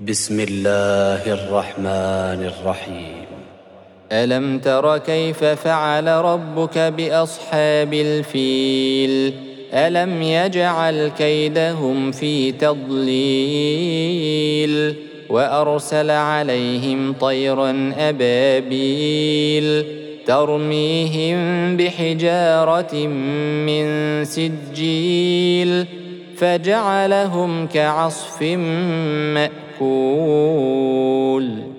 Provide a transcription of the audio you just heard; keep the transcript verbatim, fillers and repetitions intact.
بسم الله الرحمن الرحيم. ألم تر كيف فعل ربك بأصحاب الفيل؟ ألم يجعل كيدهم في تضليل وأرسل عليهم طيرا أبابيل ترميهم بحجارة من سجيل فجعلهم كعصف مأكول.